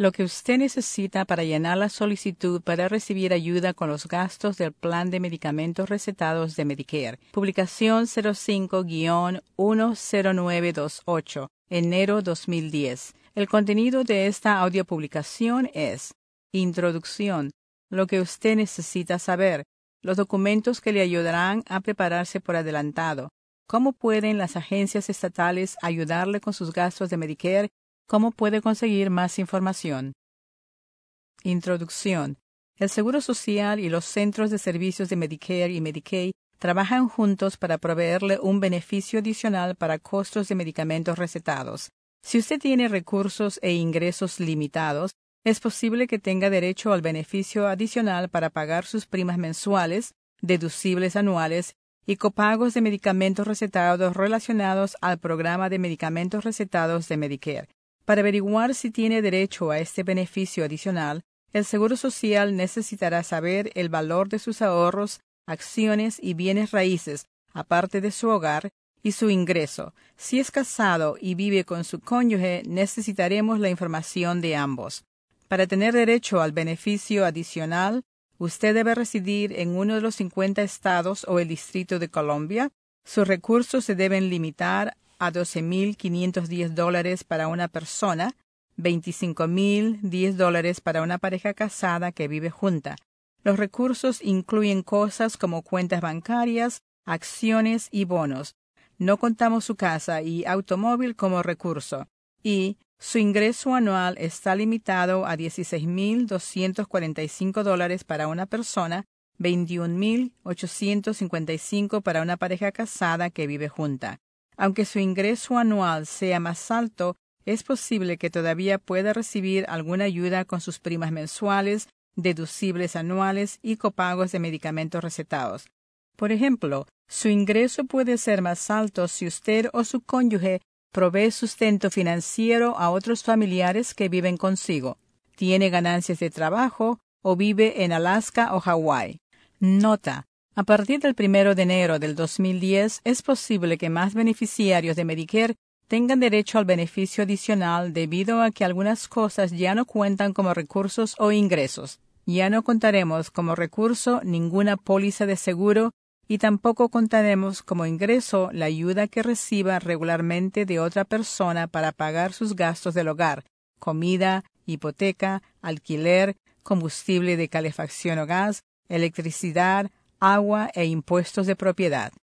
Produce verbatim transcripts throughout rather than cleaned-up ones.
Lo que usted necesita para llenar la solicitud para recibir ayuda con los gastos del plan de medicamentos recetados de Medicare. Publicación cero cinco guión uno cero nueve dos ocho, enero dos mil diez. El contenido de esta audiopublicación es: Introducción. Lo que usted necesita saber. Los documentos que le ayudarán a prepararse por adelantado. ¿Cómo pueden las agencias estatales ayudarle con sus gastos de Medicare? ¿Cómo puede conseguir más información? Introducción. El Seguro Social y los Centros de Servicios de Medicare y Medicaid trabajan juntos para proveerle un beneficio adicional para costos de medicamentos recetados. Si usted tiene recursos e ingresos limitados, es posible que tenga derecho al beneficio adicional para pagar sus primas mensuales, deducibles anuales y copagos de medicamentos recetados relacionados al programa de medicamentos recetados de Medicare. Para averiguar si tiene derecho a este beneficio adicional, el Seguro Social necesitará saber el valor de sus ahorros, acciones y bienes raíces, aparte de su hogar, y su ingreso. Si es casado y vive con su cónyuge, necesitaremos la información de ambos. Para tener derecho al beneficio adicional, usted debe residir en uno de los cincuenta estados o el Distrito de Columbia. Sus recursos se deben limitar a doce mil quinientos diez dólares para una persona, veinticinco mil diez dólares para una pareja casada que vive junta. Los recursos incluyen cosas como cuentas bancarias, acciones y bonos. No contamos su casa y automóvil como recurso. Y su ingreso anual está limitado a dieciséis mil doscientos cuarenta y cinco dólares para una persona, veintiún mil ochocientos cincuenta y cinco para una pareja casada que vive junta. Aunque su ingreso anual sea más alto, es posible que todavía pueda recibir alguna ayuda con sus primas mensuales, deducibles anuales y copagos de medicamentos recetados. Por ejemplo, su ingreso puede ser más alto si usted o su cónyuge provee sustento financiero a otros familiares que viven consigo, tiene ganancias de trabajo o vive en Alaska o Hawái. Nota: a partir del primero de enero del dos mil diez es posible que más beneficiarios de Medicare tengan derecho al beneficio adicional debido a que algunas cosas ya no cuentan como recursos o ingresos. Ya no contaremos como recurso ninguna póliza de seguro y tampoco contaremos como ingreso la ayuda que reciba regularmente de otra persona para pagar sus gastos del hogar, comida, hipoteca, alquiler, combustible de calefacción o gas, electricidad, agua e impuestos de propiedad.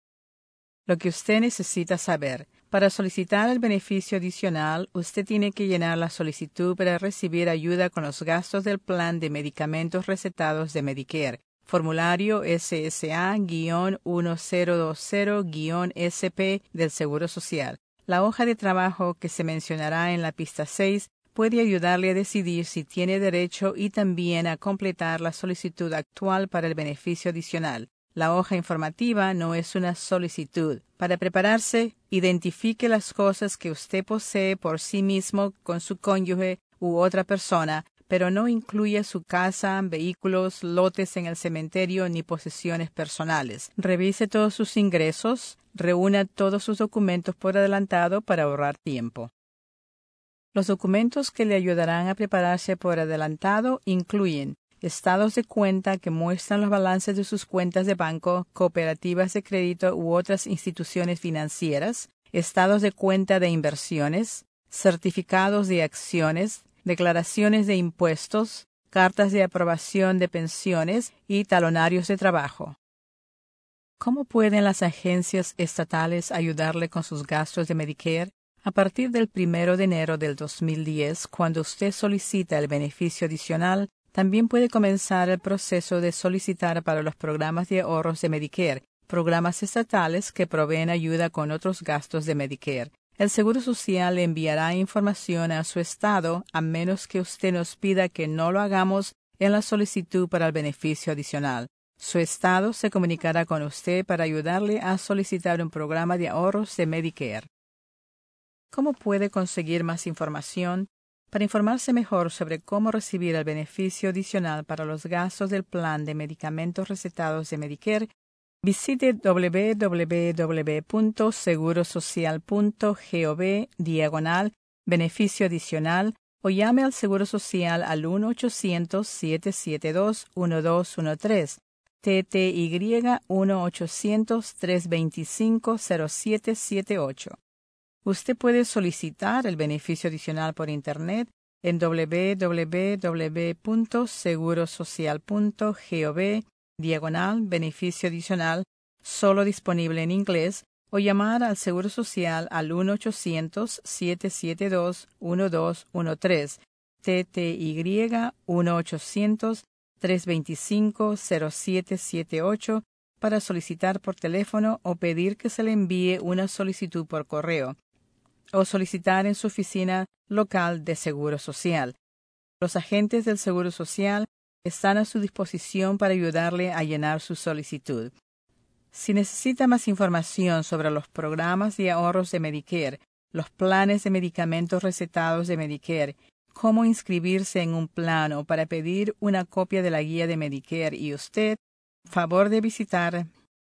Lo que usted necesita saber. Para solicitar el beneficio adicional, usted tiene que llenar la solicitud para recibir ayuda con los gastos del plan de medicamentos recetados de Medicare. Formulario S S A uno cero dos cero S P del Seguro Social. La hoja de trabajo que se mencionará en la pista seis puede ayudarle a decidir si tiene derecho y también a completar la solicitud actual para el beneficio adicional. La hoja informativa no es una solicitud. Para prepararse, identifique las cosas que usted posee por sí mismo con su cónyuge u otra persona, pero no incluye su casa, vehículos, lotes en el cementerio ni posesiones personales. Revise todos sus ingresos, reúna todos sus documentos por adelantado para ahorrar tiempo. Los documentos que le ayudarán a prepararse por adelantado incluyen estados de cuenta que muestran los balances de sus cuentas de banco, cooperativas de crédito u otras instituciones financieras, estados de cuenta de inversiones, certificados de acciones, declaraciones de impuestos, cartas de aprobación de pensiones y talonarios de trabajo. ¿Cómo pueden las agencias estatales ayudarle con sus gastos de Medicare? A partir del primero de enero del dos mil diez, cuando usted solicita el beneficio adicional, también puede comenzar el proceso de solicitar para los programas de ahorros de Medicare, programas estatales que proveen ayuda con otros gastos de Medicare. El Seguro Social le enviará información a su estado a menos que usted nos pida que no lo hagamos en la solicitud para el beneficio adicional. Su estado se comunicará con usted para ayudarle a solicitar un programa de ahorros de Medicare. ¿Cómo puede conseguir más información? Para informarse mejor sobre cómo recibir el beneficio adicional para los gastos del plan de medicamentos recetados de Medicare, visite doble u doble u doble u punto seguro social punto gov diagonal beneficio adicional o llame al Seguro Social al uno ochocientos, siete siete dos, uno dos uno tres, T T Y uno ochocientos, tres dos cinco, cero siete siete ocho. Usted puede solicitar el beneficio adicional por Internet en w w w punto segurosocial punto gov diagonal beneficio adicional, solo disponible en inglés, o llamar al Seguro Social al uno ochocientos, siete siete dos, uno dos uno tres, T T Y uno ochocientos, tres dos cinco, cero siete siete ocho para solicitar por teléfono o pedir que se le envíe una solicitud por correo, o solicitar en su oficina local de Seguro Social. Los agentes del Seguro Social están a su disposición para ayudarle a llenar su solicitud. Si necesita más información sobre los programas de ahorros de Medicare, los planes de medicamentos recetados de Medicare, cómo inscribirse en un plan o para pedir una copia de la guía de Medicare y usted, favor de visitar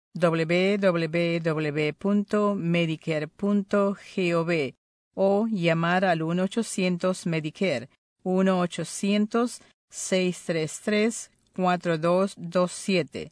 w w w punto medicare punto gov o llamar al uno ochocientos Medicare, uno ochocientos, seis tres tres, cuatro dos dos siete,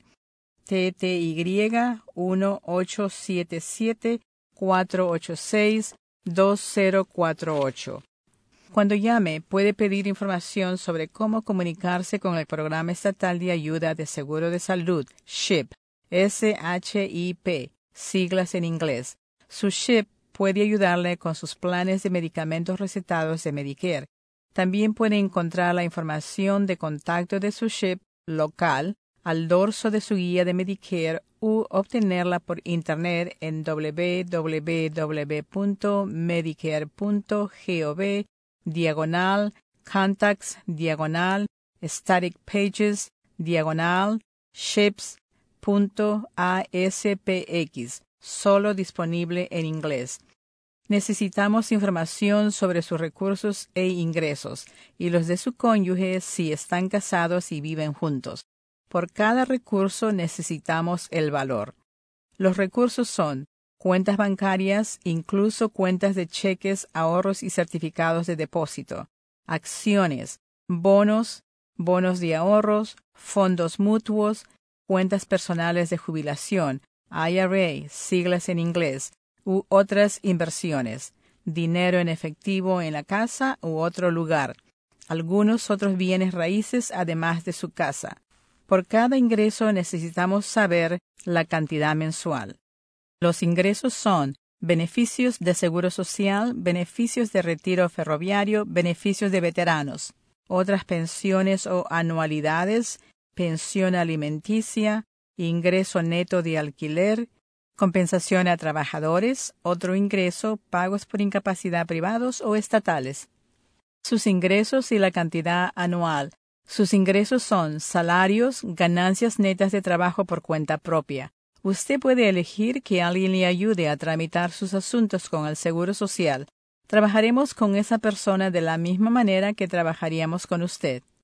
T T Y uno ocho siete siete, cuatro ocho seis, dos cero cuatro ocho. Cuando llame, puede pedir información sobre cómo comunicarse con el Programa Estatal de Ayuda de Seguro de Salud, S H I P, S H I P, siglas en inglés. Su S H I P puede ayudarle con sus planes de medicamentos recetados de Medicare. También puede encontrar la información de contacto de su S H I P local al dorso de su guía de Medicare u obtenerla por Internet en w w w punto medicare punto gov diagonal contacts diagonal static pages diagonal ships punto a s p x, solo disponible en inglés. Necesitamos información sobre sus recursos e ingresos y los de su cónyuge si están casados y viven juntos. Por cada recurso necesitamos el valor. Los recursos son cuentas bancarias, incluso cuentas de cheques, ahorros y certificados de depósito, acciones, bonos, bonos de ahorros, fondos mutuos, cuentas personales de jubilación, I R A, siglas en inglés, u otras inversiones, dinero en efectivo en la casa u otro lugar, algunos otros bienes raíces además de su casa. Por cada ingreso necesitamos saber la cantidad mensual. Los ingresos son beneficios de seguro social, beneficios de retiro ferroviario, beneficios de veteranos, otras pensiones o anualidades, pensión alimenticia, ingreso neto de alquiler, compensación a trabajadores, otro ingreso, pagos por incapacidad privados o estatales. Sus ingresos y la cantidad anual. Sus ingresos son salarios, ganancias netas de trabajo por cuenta propia. Usted puede elegir que alguien le ayude a tramitar sus asuntos con el Seguro Social. Trabajaremos con esa persona de la misma manera que trabajaríamos con usted.